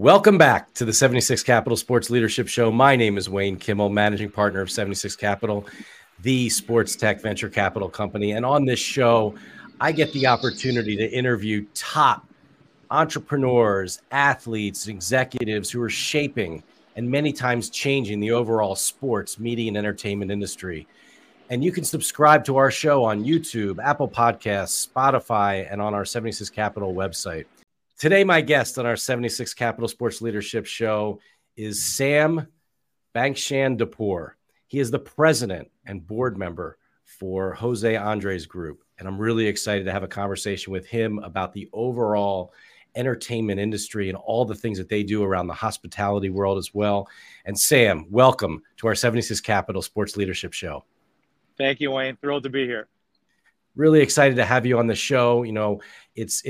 Welcome back to the 76 Capital Sports Leadership Show. My name is Wayne Kimmel, managing partner of 76 Capital, the sports tech venture capital company. And on this show, I get the opportunity to interview top entrepreneurs, athletes, executives who are shaping and many times changing the overall sports, media, and entertainment industry. And you can subscribe to our show on YouTube, Apple Podcasts, Spotify, and on our 76 Capital website. Today, my guest on our 76 Capital Sports Leadership Show is Sam Bankshantapur. He is the president and board member for Jose Andres Group. And I'm really excited to have a conversation with him about the overall entertainment industry and all the things that they do around the hospitality world as well. And Sam, welcome to our 76 Capital Sports Leadership Show. Thank you, Wayne. Thrilled to be here. Really excited to have you on the show. It's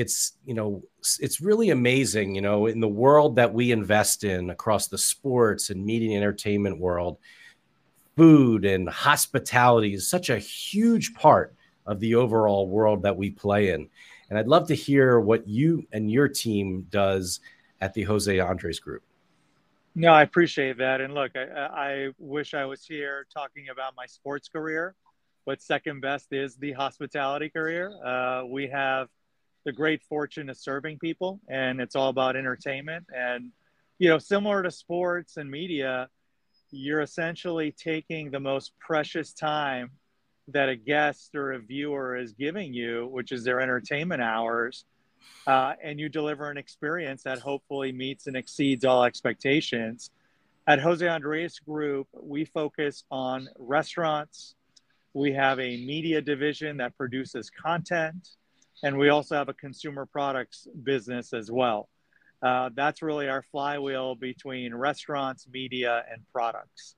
really amazing, in the world that we invest in across the sports and media and entertainment world, food and hospitality is such a huge part of the overall world that we play in. And I'd love to hear what you and your team does at the Jose Andres Group. No, I appreciate that. And look, I wish I was here talking about my sports career, but second best is the hospitality career. We have the great fortune of serving people, and it's all about entertainment. And, similar to sports and media, you're essentially taking the most precious time that a guest or a viewer is giving you, which is their entertainment hours, and you deliver an experience that hopefully meets and exceeds all expectations. At Jose Andres Group, we focus on restaurants. We have a media division that produces content, and we also have a consumer products business as well. That's really our flywheel between restaurants, media, and products.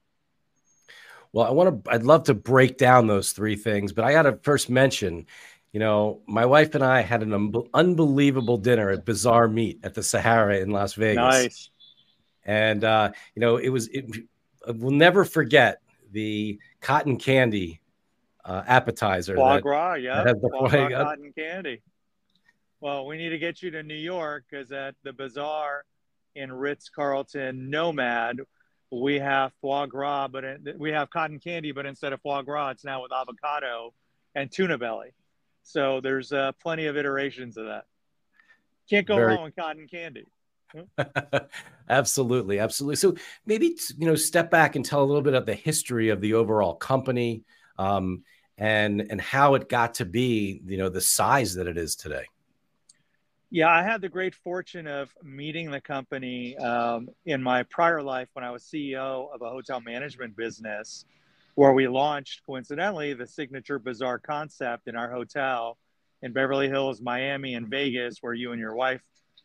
Well, I'd love to break down those three things, but I got to first mention, my wife and I had an unbelievable dinner at Bazaar Meat at the Sahara in Las Vegas. Nice. And, we'll never forget the cotton candy appetizer. Foie gras, yeah. Foie gras cotton candy. Well, we need to get you to New York, because at the Bazaar in Ritz-Carlton Nomad, we have foie gras, but we have cotton candy, but instead of foie gras, it's now with avocado and tuna belly. So there's plenty of iterations of that. Can't go wrong with cotton candy. Absolutely. Absolutely. So maybe, step back and tell a little bit of the history of the overall company and how it got to be, the size that it is today. Yeah, I had the great fortune of meeting the company in my prior life when I was CEO of a hotel management business, where we launched, coincidentally, the signature Bazaar concept in our hotel in Beverly Hills, Miami, and Vegas, where you and your wife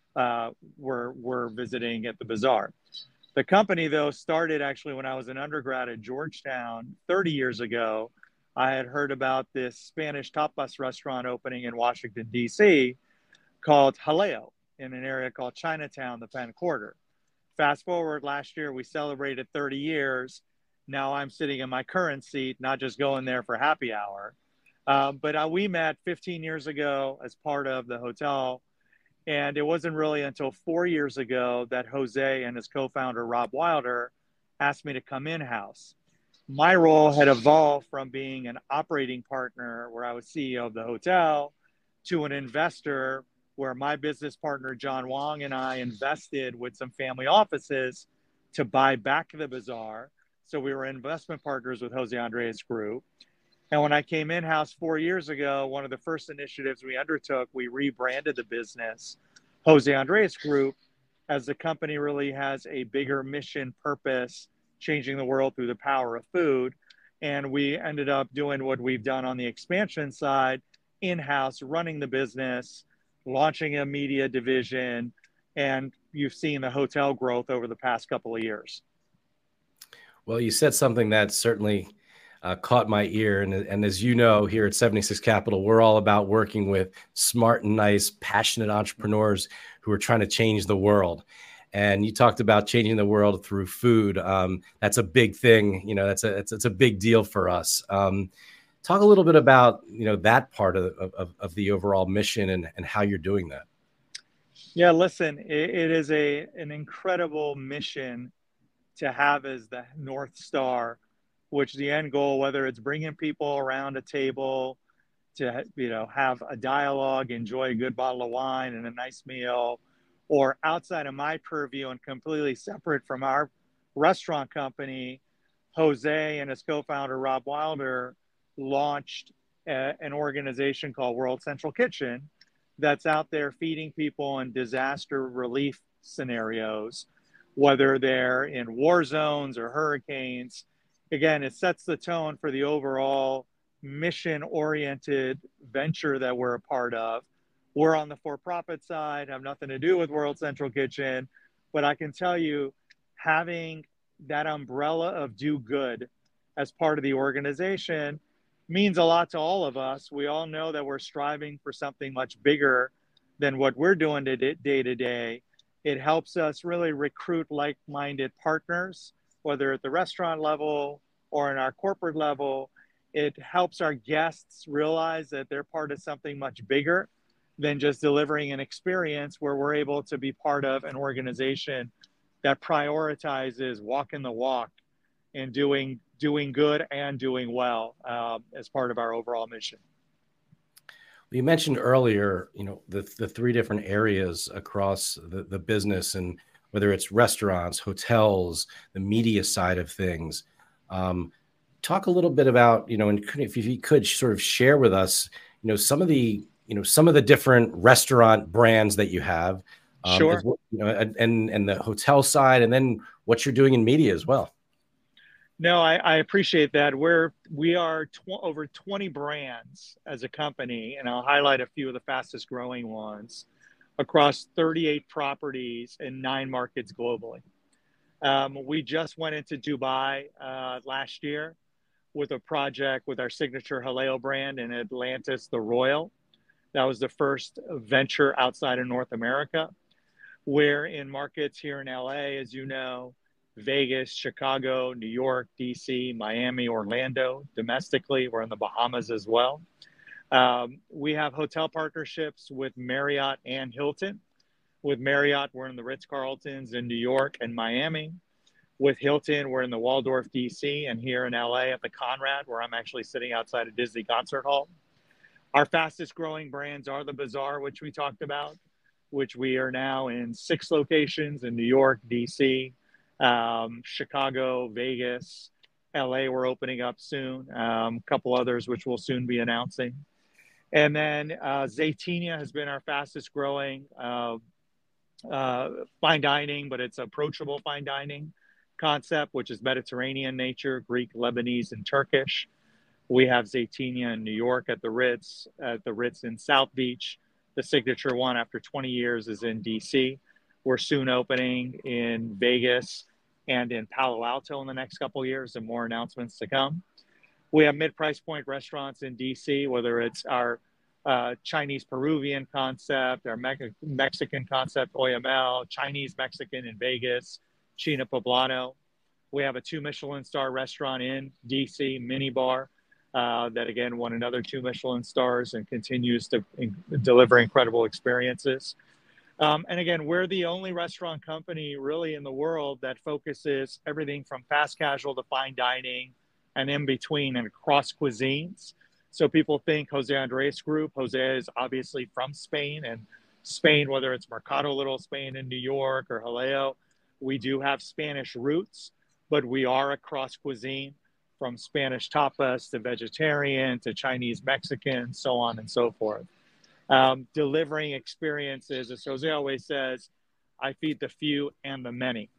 were visiting at the Bazaar. The company, though, started actually when I was an undergrad at Georgetown 30 years ago. I had heard about this Spanish tapas restaurant opening in Washington, D.C., called Jaleo in an area called Chinatown, the Penn Quarter. Fast forward, last year, we celebrated 30 years. Now I'm sitting in my current seat, not just going there for happy hour. But we met 15 years ago as part of the hotel. And it wasn't really until 4 years ago that Jose and his co-founder, Rob Wilder, asked me to come in-house. My role had evolved from being an operating partner, where I was CEO of the hotel, to an investor, where my business partner, John Wong, and I invested with some family offices to buy back the Bazaar. So we were investment partners with Jose Andres Group. And when I came in-house 4 years ago, one of the first initiatives we undertook, we rebranded the business Jose Andres Group, as the company really has a bigger mission, purpose, changing the world through the power of food. And we ended up doing what we've done on the expansion side, in-house, running the business, launching a media division, and you've seen the hotel growth over the past couple of years. Well, you said something that certainly caught my ear. And as you know, here at 76 Capital, we're all about working with smart and nice, passionate entrepreneurs who are trying to change the world. And you talked about changing the world through food. That's a big thing. It's a big deal for us. Talk a little bit about, that part of the overall mission and how you're doing that. Yeah, listen, it is an incredible mission to have as the North Star, which the end goal, whether it's bringing people around a table to, have a dialogue, enjoy a good bottle of wine and a nice meal, or outside of my purview and completely separate from our restaurant company, Jose and his co-founder Rob Wilder launched an organization called World Central Kitchen that's out there feeding people in disaster relief scenarios, whether they're in war zones or hurricanes. Again, it sets the tone for the overall mission oriented venture that we're a part of. We're on the for profit side, have nothing to do with World Central Kitchen, but I can tell you, having that umbrella of do good as part of the organization means a lot to all of us. We all know that we're striving for something much bigger than what we're doing day to day. It helps us really recruit like-minded partners, whether at the restaurant level or in our corporate level. It helps our guests realize that they're part of something much bigger than just delivering an experience, where we're able to be part of an organization that prioritizes walking the walk and doing good and doing well as part of our overall mission. You mentioned earlier, the three different areas across the business, and whether it's restaurants, hotels, the media side of things. Talk a little bit about, and if you could sort of share with us, some of the different restaurant brands that you have, Sure. and the hotel side, and then what you're doing in media as well. No, I appreciate that. We are over 20 brands as a company, and I'll highlight a few of the fastest growing ones across 38 properties in 9 markets globally. We just went into Dubai last year with a project with our signature Haleo brand in Atlantis, the Royal. That was the first venture outside of North America. We're in markets here in LA, as you know, Vegas, Chicago, New York, DC, Miami, Orlando. Domestically, we're in the Bahamas as well. We have hotel partnerships with Marriott and Hilton. With Marriott, we're in the Ritz-Carltons in New York and Miami. With Hilton, we're in the Waldorf, DC, and here in LA at the Conrad, where I'm actually sitting outside of Disney Concert Hall. Our fastest growing brands are the Bazaar, which we talked about, which we are now in 6 locations in New York, DC, Chicago, Vegas, LA. We're opening up soon. A couple others, which we'll soon be announcing. And then Zaytinya has been our fastest growing fine dining, but it's approachable fine dining concept, which is Mediterranean nature, Greek, Lebanese, and Turkish. We have Zaytinya in New York at the Ritz in South Beach. The signature one after 20 years is in DC. We're soon opening in Vegas and in Palo Alto in the next couple of years, and more announcements to come. We have mid-price point restaurants in DC, whether it's our Chinese Peruvian concept, our Mexican concept, OML, Chinese Mexican in Vegas, China Poblano. We have a 2 Michelin star restaurant in DC, Mini Bar, that again won another 2 Michelin stars and continues to deliver incredible experiences. And again, we're the only restaurant company really in the world that focuses everything from fast casual to fine dining and in between and across cuisines. So people think Jose Andres Group. Jose is obviously from Spain, and Spain, whether it's Mercado Little Spain in New York or Haleo, we do have Spanish roots, but we are across cuisine, from Spanish tapas to vegetarian to Chinese Mexican, so on and so forth. Delivering experiences, as Jose always says, I feed the few and the many.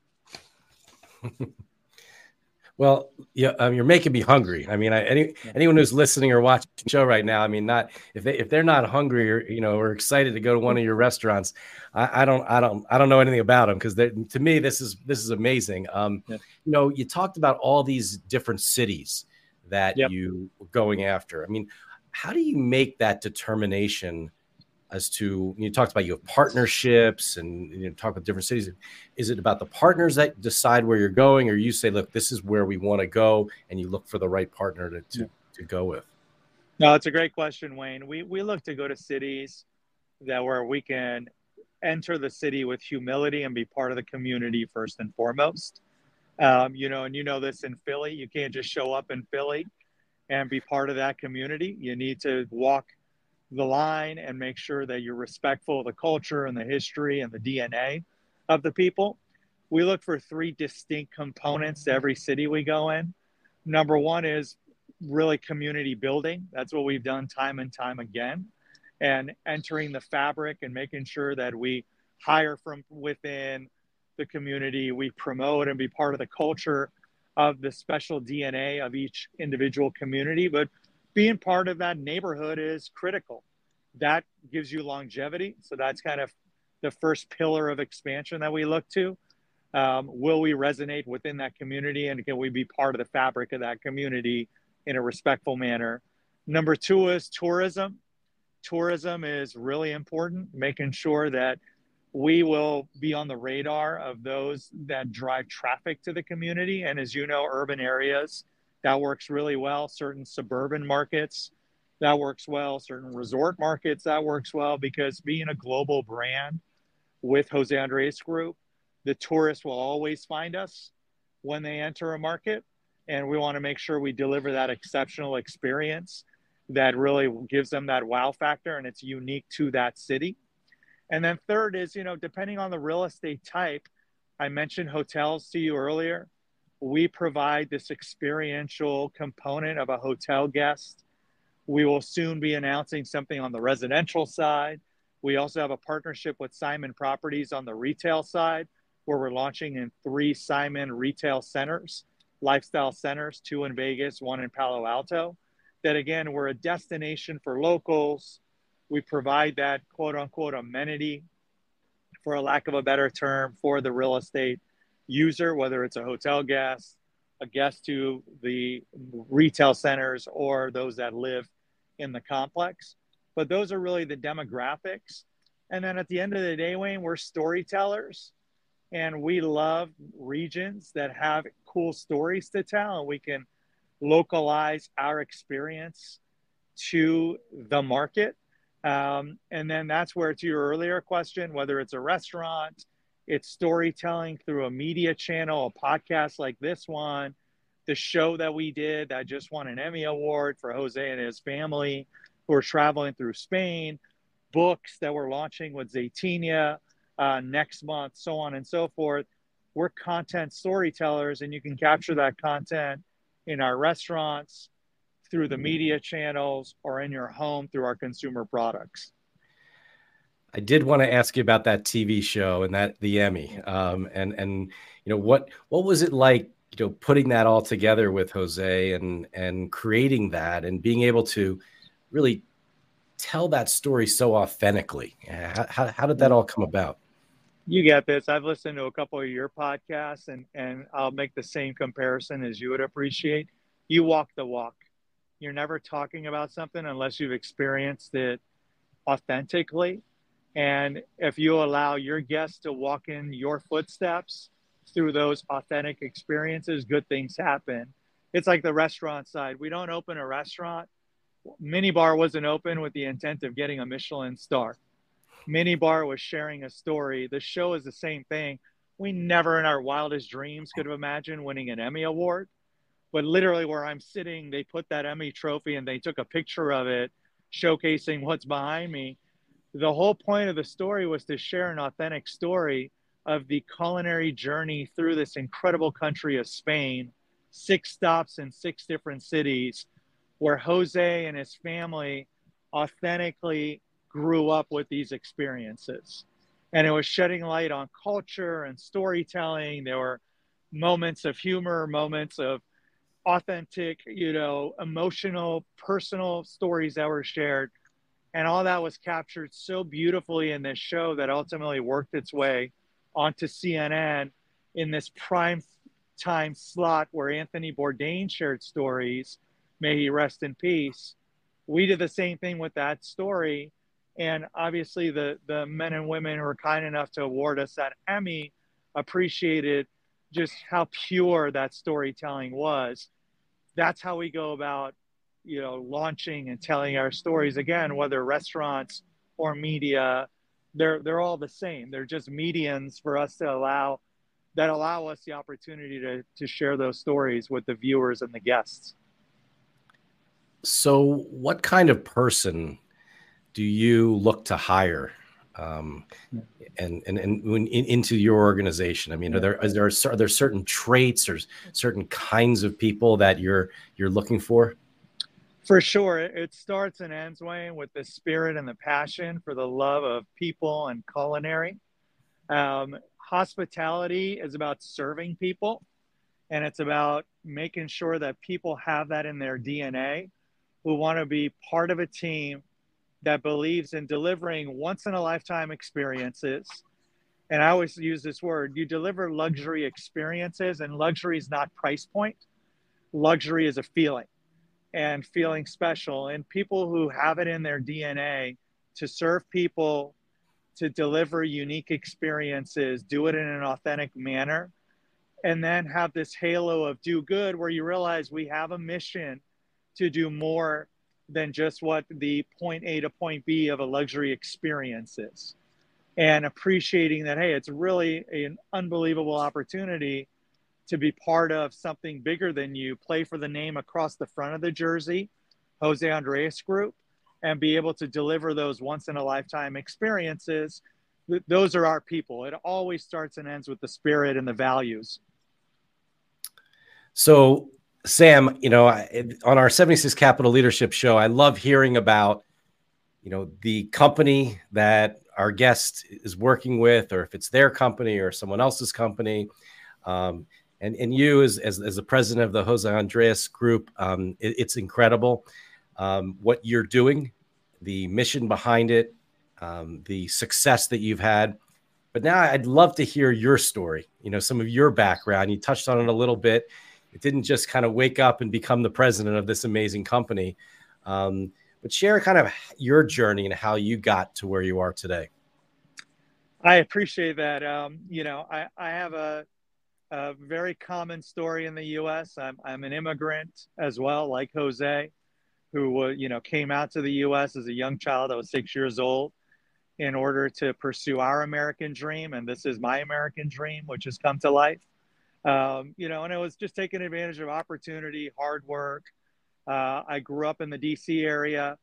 Well, yeah, you're making me hungry. I mean, anyone who's listening or watching the show right now, I mean, if they're not hungry or excited to go to one of your restaurants, I don't know anything about them, because to me this is amazing. You talked about all these different cities that you were going after. I mean, how do you make that determination as to, you talked about you have partnerships and you talk about different cities. Is it about the partners that decide where you're going, or you say, look, this is where we want to go, and you look for the right partner to go with? No, it's a great question, Wayne. We look to go to cities where we can enter the city with humility and be part of the community first and foremost. You know, and you know this in Philly, you can't just show up in Philly and be part of that community. You need to walk the line and make sure that you're respectful of the culture and the history and the DNA of the people. We look for three distinct components to every city we go in. Number one is really community building. That's what we've done time and time again. And entering the fabric and making sure that we hire from within the community, we promote and be part of the culture of the special DNA of each individual community. But being part of that neighborhood is critical. That gives you longevity. So that's kind of the first pillar of expansion that we look to. Will we resonate within that community, and can we be part of the fabric of that community in a respectful manner? Number two is tourism. Tourism is really important, making sure that we will be on the radar of those that drive traffic to the community. And as you know, urban areas, that works really well. Certain suburban markets, that works well. Certain resort markets, that works well, because being a global brand with Jose Andres Group, the tourists will always find us when they enter a market. And we want to make sure we deliver that exceptional experience that really gives them that wow factor, and it's unique to that city. And then third is, you know, depending on the real estate type, I mentioned hotels to you earlier. We provide this experiential component of a hotel guest. We will soon be announcing something on the residential side. We also have a partnership with Simon Properties on the retail side, where we're launching in 3 Simon retail centers, lifestyle centers, 2 in Vegas, 1 in Palo Alto. That again, we're a destination for locals. We provide that quote unquote amenity, for a lack of a better term, for the real estate user, whether it's a hotel guest, a guest to the retail centers, or those that live in the complex. But those are really the demographics. And then at the end of the day, Wayne, we're storytellers, and we love regions that have cool stories to tell, and we can localize our experience to the market. And then that's where, to your earlier question, whether it's a restaurant, it's storytelling through a media channel, a podcast like this one, the show that we did that just won an Emmy Award for Jose and his family who are traveling through Spain, books that we're launching with Zaytinya next month, so on and so forth. We're content storytellers, and you can capture that content in our restaurants, through the media channels, or in your home through our consumer products. I did want to ask you about that TV show and that the Emmy, and you know, what was it like, you know, putting that all together with Jose and creating that and being able to really tell that story so authentically? How did that all come about? You get this. I've listened to a couple of your podcasts, and I'll make the same comparison as you would appreciate. You walk the walk. You're never talking about something unless you've experienced it authentically. And if you allow your guests to walk in your footsteps through those authentic experiences, good things happen. It's like the restaurant side. We don't open a restaurant. Minibar wasn't open with the intent of getting a Michelin star. Minibar was sharing a story. The show is the same thing. We never in our wildest dreams could have imagined winning an Emmy Award. But literally where I'm sitting, they put that Emmy trophy and they took a picture of it, showcasing what's behind me. The whole point of the story was to share an authentic story of the culinary journey through this incredible country of Spain, 6 stops in 6 different cities, where Jose and his family authentically grew up with these experiences. And it was shedding light on culture and storytelling. There were moments of humor, moments of authentic, you know, emotional, personal stories that were shared. And all that was captured so beautifully in this show that ultimately worked its way onto CNN in this prime time slot where Anthony Bourdain shared stories. May he rest in peace. We did the same thing with that story. And obviously the men and women who were kind enough to award us that Emmy appreciated just how pure that storytelling was. That's how we go about, you know, launching and telling our stories, again, whether restaurants or media they're all the same. They're just medians for us to allow us the opportunity to share those stories with the viewers and the guests. So what kind of person do you look to hire and into your organization? I mean, are there certain traits or certain kinds of people that you're looking for? For sure. It starts and ends, Wayne, with the spirit and the passion for the love of people and culinary. Hospitality is about serving people, and it's about making sure that people have that in their DNA, who want to be part of a team that believes in delivering once in a lifetime experiences. And I always use this word: you deliver luxury experiences, and luxury is not price point. Luxury is a feeling, and feeling special. And people who have it in their DNA to serve people, to deliver unique experiences, do it in an authentic manner, and then have this halo of do good, where you realize we have a mission to do more than just what the point A to point B of a luxury experience is. And appreciating that, hey, it's really an unbelievable opportunity to be part of something bigger than you, play for the name across the front of the jersey, Jose Andres Group, and be able to deliver those once in a lifetime experiences. Those are our people. It always starts and ends with the spirit and the values. So, Sam, on our 76 Capital Leadership Show, I love hearing about, the company that our guest is working with, or if it's their company or someone else's company. And you as the president of the Jose Andres Group, it's incredible what you're doing, the mission behind it, the success that you've had. But now I'd love to hear your story, some of your background. You touched on it a little bit. It didn't just kind of wake up and become the president of this amazing company, but share kind of your journey and how you got to where you are today. I appreciate that. I have a very common story in the U.S. I'm an immigrant as well, like Jose, who came out to the U.S. as a young child. I was 6 years old in order to pursue our American dream, and this is my American dream, which has come to life. And it was just taking advantage of opportunity, hard work. I grew up in the D.C. area,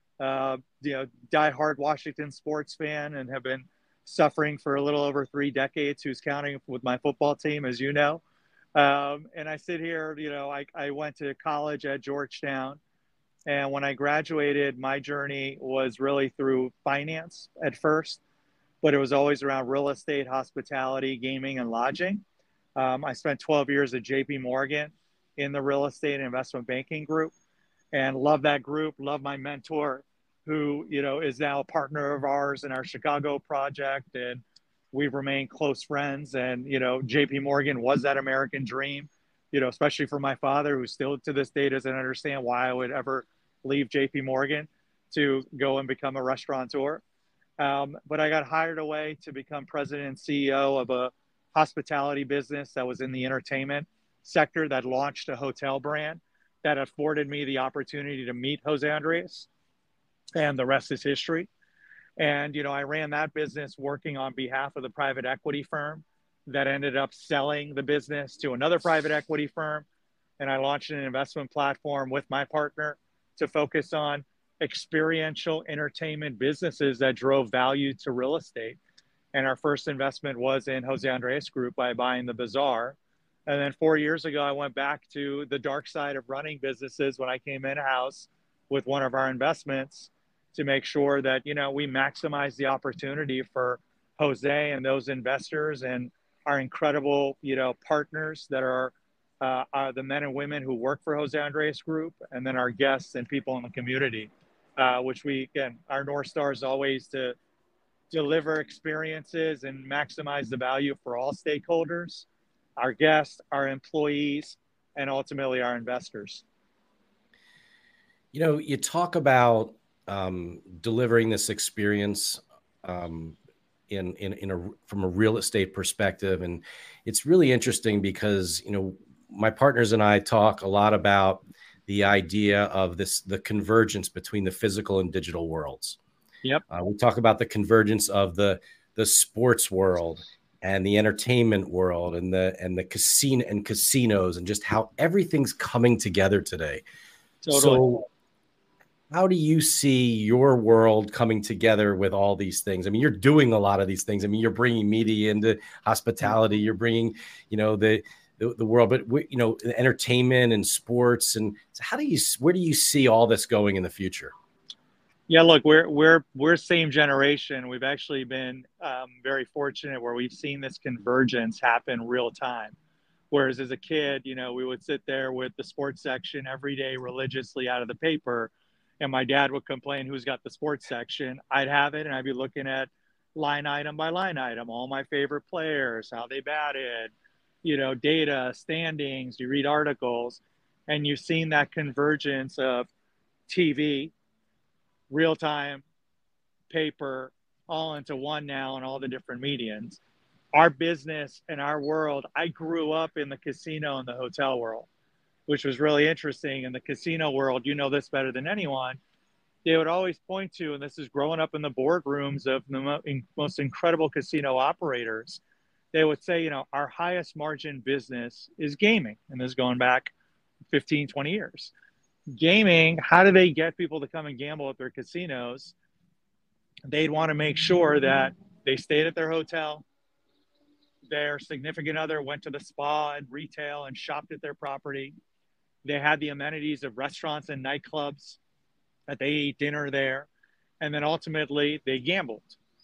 diehard Washington sports fan, and have been suffering for a little over 3 decades, who's counting with my football team, as you know. And I sit here, I went to college at Georgetown. And when I graduated, my journey was really through finance at first, but it was always around real estate, hospitality, gaming, and lodging. I spent 12 years at JP Morgan in the real estate and investment banking group, and love that group, love my mentor, who, is now a partner of ours in our Chicago project. And we've remained close friends. And, JP Morgan was that American dream, especially for my father, who still to this day doesn't understand why I would ever leave JP Morgan to go and become a restaurateur. But I got hired away to become president and CEO of a hospitality business that was in the entertainment sector, that launched a hotel brand that afforded me the opportunity to meet Jose Andres. And the rest is history. And, I ran that business working on behalf of the private equity firm that ended up selling the business to another private equity firm. And I launched an investment platform with my partner to focus on experiential entertainment businesses that drove value to real estate. And our first investment was in Jose Andres Group by buying the Bazaar. And then 4 years ago, I went back to the dark side of running businesses when I came in-house with one of our investments, to make sure that, we maximize the opportunity for Jose and those investors and our incredible, partners that are the men and women who work for Jose Andres Group, and then our guests and people in the community, which our North Star is always to deliver experiences and maximize the value for all stakeholders, our guests, our employees, and ultimately our investors. You talk about delivering this experience from a real estate perspective, and it's really interesting because my partners and I talk a lot about the idea of the convergence between the physical and digital worlds. Yep. We talk about the convergence of the sports world and the entertainment world and the casinos and just how everything's coming together today. Totally. So how do you see your world coming together with all these things? I mean, you're doing a lot of these things. I mean, you're bringing media into hospitality. You're bringing, the world, but entertainment and sports. And so where do you see all this going in the future? Yeah, look, we're same generation. We've actually been very fortunate where we've seen this convergence happen real time. Whereas as a kid, we would sit there with the sports section every day religiously out of the paper, and my dad would complain who's got the sports section. I'd have it, and I'd be looking at line item by line item, all my favorite players, how they batted, data, standings. You read articles, and you've seen that convergence of TV, real time, paper, all into one now, and all the different mediums. Our business and our world, I grew up in the casino and the hotel world, which was really interesting. In the casino world, you know this better than anyone, they would always point to, and this is growing up in the boardrooms of the most incredible casino operators, they would say, our highest margin business is gaming. And this is going back 15, 20 years. Gaming, how do they get people to come and gamble at their casinos? They'd want to make sure that they stayed at their hotel, their significant other went to the spa and retail and shopped at their property. They had the amenities of restaurants and nightclubs, that they ate dinner there. And then ultimately they gambled.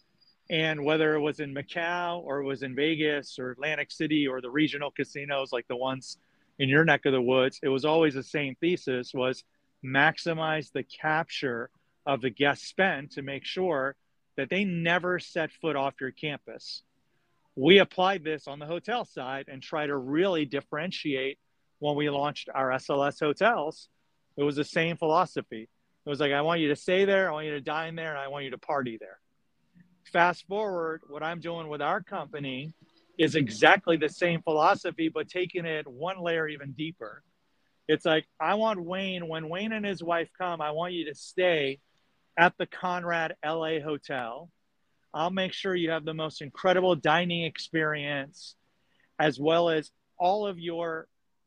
And whether it was in Macau or it was in Vegas or Atlantic City or the regional casinos like the ones in your neck of the woods, it was always the same thesis, was maximize the capture of the guest spend to make sure that they never set foot off your campus. We applied this on the hotel side and try to really differentiate when we launched our SLS hotels. It was the same philosophy. It was like, I want you to stay there, I want you to dine there, and I want you to party there. Fast forward, what I'm doing with our company is exactly the same philosophy, but taking it one layer even deeper. It's like, I want Wayne, when Wayne and his wife come, I want you to stay at the Conrad LA Hotel. I'll make sure you have the most incredible dining experience, as well as all of your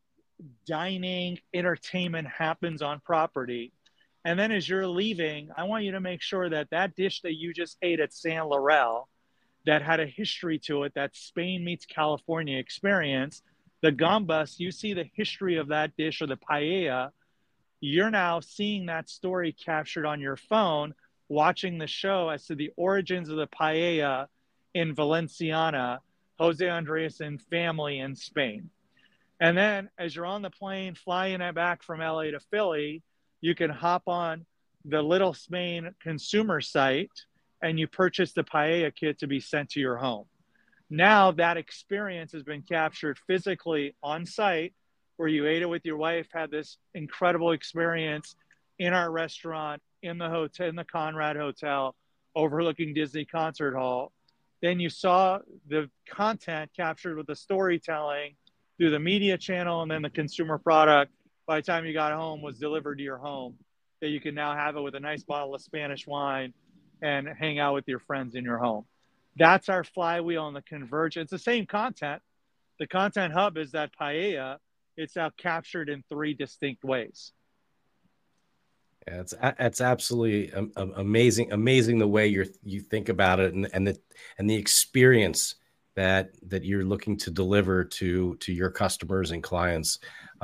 dining entertainment happens on property. And then as you're leaving, I want you to make sure that that dish that you just ate at San Laurel, that had a history to it, that Spain meets California experience, the gambas, you see the history of that dish, or the paella, you're now seeing that story captured on your phone, watching the show as to the origins of the paella in Valenciana, Jose Andres and family in Spain. And then as you're on the plane flying back from LA to Philly, you can hop on the Little Spain consumer site and you purchase the paella kit to be sent to your home. Now that experience has been captured physically on site, where you ate it with your wife, had this incredible experience in our restaurant, in the hotel, in the Conrad Hotel, overlooking Disney Concert Hall. Then you saw the content captured with the storytelling through the media channel, and then the consumer product, by the time you got home, was delivered to your home, that you can now have it with a nice bottle of Spanish wine and hang out with your friends in your home. That's our flywheel and the convergence. It's the same content. The content hub is that paella. It's now captured in three distinct ways. Yeah, it's absolutely amazing the way you think about it, and the experience that you're looking to deliver to your customers and clients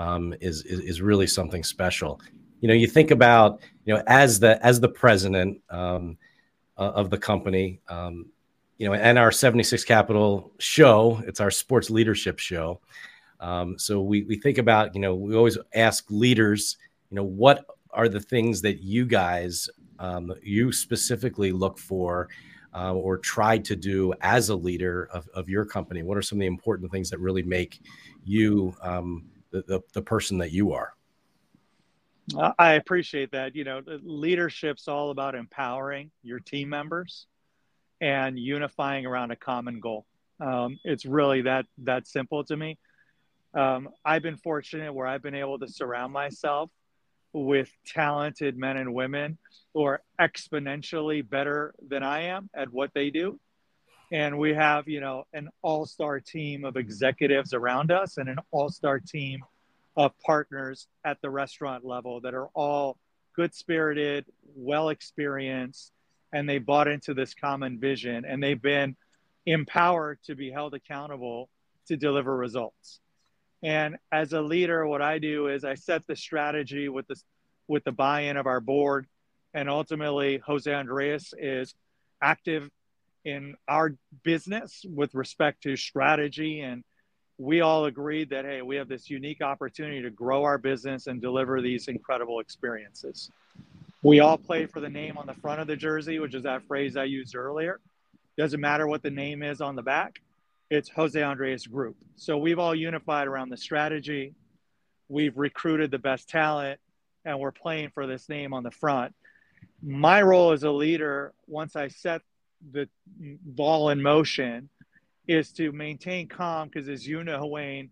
is really something special. You think about, as the president of the company, and our 76 Capital show, it's our sports leadership show. So we think about, we always ask leaders, what are the things that you guys, you specifically look for or try to do as a leader of your company? What are some of the important things that really make you the person that you are? I appreciate that. Leadership's all about empowering your team members and unifying around a common goal. It's really that simple to me. I've been fortunate where I've been able to surround myself with talented men and women who are exponentially better than I am at what they do. And we have, an all-star team of executives around us and an all-star team of partners at the restaurant level that are all good-spirited, well-experienced, and they bought into this common vision, and they've been empowered to be held accountable to deliver results. And as a leader, what I do is I set the strategy with the buy-in of our board, and ultimately Jose Andres is active in our business with respect to strategy. And we all agreed that, hey, we have this unique opportunity to grow our business and deliver these incredible experiences. We all play for the name on the front of the jersey, which is that phrase I used earlier. Doesn't matter what the name is on the back. It's Jose Andres Group. So we've all unified around the strategy. We've recruited the best talent, and we're playing for this name on the front. My role as a leader, once I set the ball in motion, is to maintain calm, because as you know, Wayne,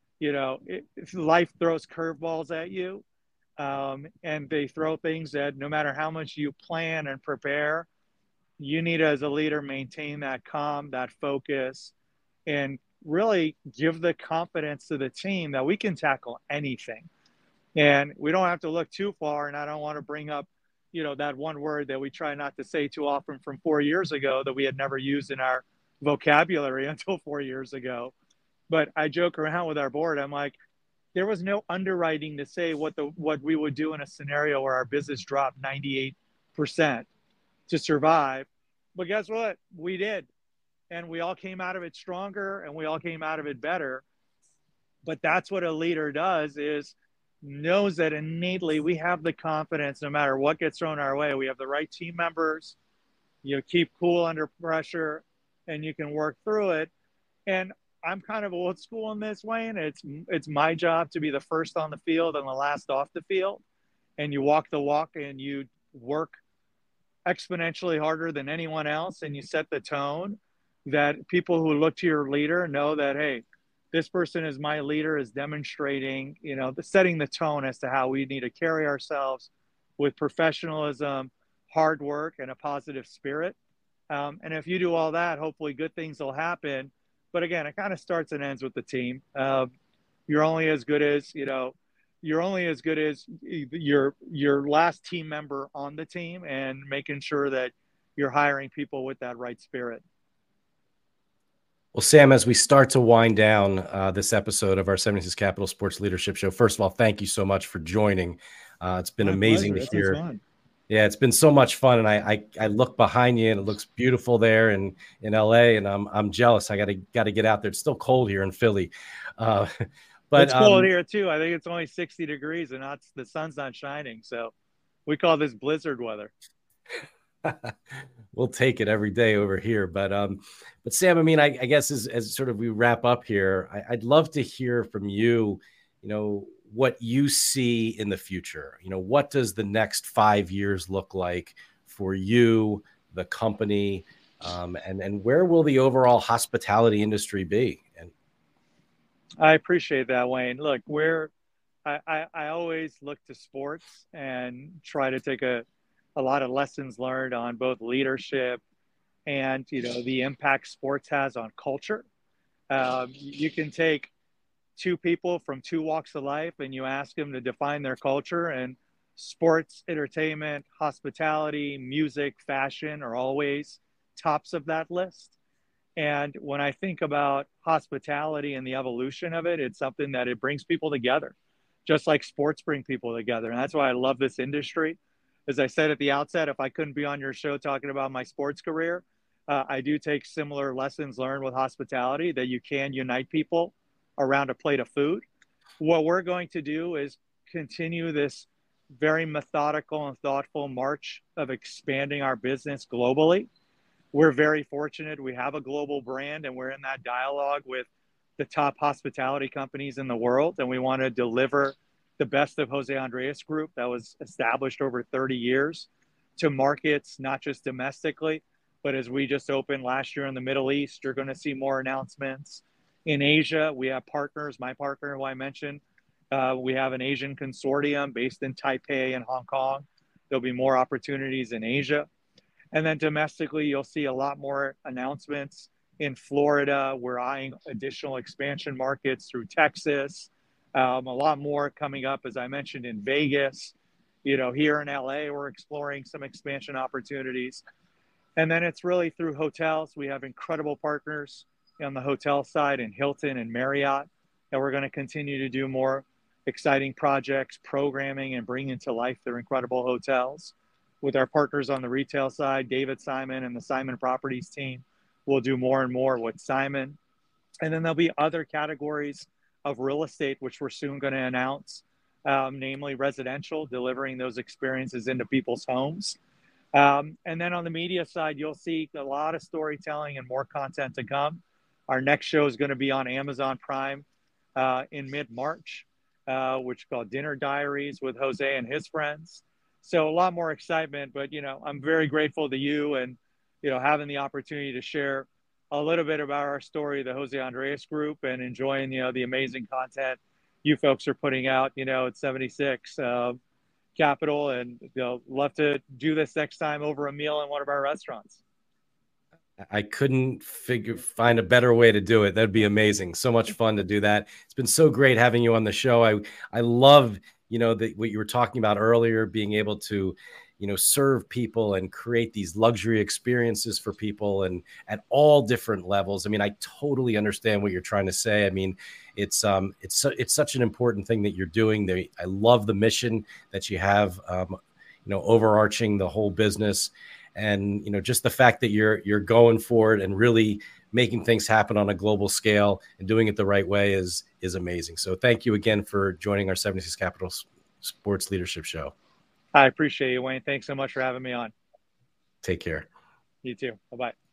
life throws curveballs at you, and they throw things that no matter how much you plan and prepare, you need as a leader maintain that calm, that focus, and really give the confidence to the team that we can tackle anything. And we don't have to look too far. And I don't want to bring up, that one word that we try not to say too often from 4 years ago that we had never used in our vocabulary until 4 years ago. But I joke around with our board. I'm like, there was no underwriting to say what we would do in a scenario where our business dropped 98% to survive. But guess what? We did. And we all came out of it stronger, and we all came out of it better. But that's what a leader does, is knows that innately we have the confidence no matter what gets thrown our way. We have the right team members. You keep cool under pressure, and you can work through it. And I'm kind of old school in this, Wayne. It's my job to be the first on the field and the last off the field. And you walk the walk, and you work exponentially harder than anyone else, and you set the tone that people who look to your leader know that, hey, this person is my leader, is demonstrating, setting the tone as to how we need to carry ourselves with professionalism, hard work, and a positive spirit. And if you do all that, hopefully good things will happen. But again, it kind of starts and ends with the team. You're only as good as, your last team member on the team, and making sure that you're hiring people with that right spirit. Well, Sam, as we start to wind down this episode of our 76 Capital Sports Leadership Show, first of all, thank you so much for joining. It's been amazing to hear. Yeah, it's been so much fun, and I look behind you, and it looks beautiful there in LA, and I'm jealous. I got to get out there. It's still cold here in Philly, but it's cold here too. I think it's only 60 degrees, and the sun's not shining, so we call this blizzard weather. We'll take it every day over here. But Sam, I mean, I guess as sort of we wrap up here, I'd love to hear from you, what you see in the future. What does the next 5 years look like for you, the company, and where will the overall hospitality industry be? And I appreciate that, Wayne. Look, I always look to sports and try to take a lot of lessons learned on both leadership and, the impact sports has on culture. You can take two people from two walks of life and you ask them to define their culture, and sports, entertainment, hospitality, music, fashion are always tops of that list. And when I think about hospitality and the evolution of it, it's something that it brings people together, just like sports bring people together. And that's why I love this industry. As I said at the outset, if I couldn't be on your show talking about my sports career, I do take similar lessons learned with hospitality, that you can unite people around a plate of food. What we're going to do is continue this very methodical and thoughtful march of expanding our business globally. We're very fortunate. We have a global brand, and we're in that dialogue with the top hospitality companies in the world. And we want to deliver the best of Jose Andres Group that was established over 30 years to markets, not just domestically, but as we just opened last year in the Middle East, you're going to see more announcements. In Asia, we have partners, my partner who I mentioned, We have an Asian consortium based in Taipei and Hong Kong. There'll be more opportunities in Asia. And then domestically, you'll see a lot more announcements in Florida. We're eyeing additional expansion markets through Texas. A lot more coming up, as I mentioned, in Vegas. Here in LA, we're exploring some expansion opportunities. And then it's really through hotels. We have incredible partners on the hotel side in Hilton and Marriott, and we're going to continue to do more exciting projects, programming, and bringing to life their incredible hotels. With our partners on the retail side, David Simon and the Simon Properties team, we'll do more and more with Simon. And then there'll be other categories of real estate, which we're soon going to announce, namely residential, delivering those experiences into people's homes. And then on the media side, you'll see a lot of storytelling and more content to come. Our next show is going to be on Amazon Prime in mid-March, which is called Dinner Diaries with Jose and his friends. So a lot more excitement, but, I'm very grateful to you and, having the opportunity to share a little bit about our story, the Jose Andres Group, and enjoying, the amazing content you folks are putting out, at 76 Capital, and love to do this next time over a meal in one of our restaurants. I couldn't find a better way to do it. That'd be amazing. So much fun to do that. It's been so great having you on the show. I love, what you were talking about earlier, being able to, serve people and create these luxury experiences for people and at all different levels. I mean, I totally understand what you're trying to say. I mean, it's such an important thing that you're doing. I love the mission that you have, overarching the whole business. And, just the fact that you're going for it and really making things happen on a global scale and doing it the right way is amazing. So thank you again for joining our 76 Capital Sports Leadership Show. I appreciate you, Wayne. Thanks so much for having me on. Take care. You too. Bye-bye.